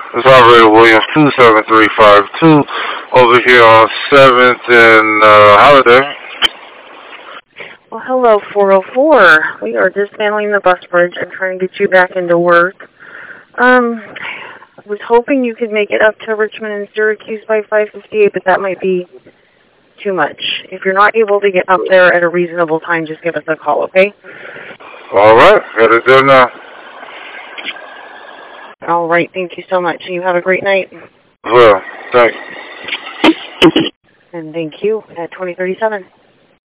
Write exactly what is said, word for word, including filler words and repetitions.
It's operator Williams two seven three five two over here on seventh and uh, Holiday. Well, hello, four oh four. We are dismantling the bus bridge and trying to get you back into work. Um, I was hoping you could make it up to Richmond and Syracuse by five fifty-eight, but that might be too much. If you're not able to get up there at a reasonable time, just give us a call, okay? All right, got it done now. All right, thank you so much. You have a great night. Well, thanks. And thank you at twenty thirty-seven.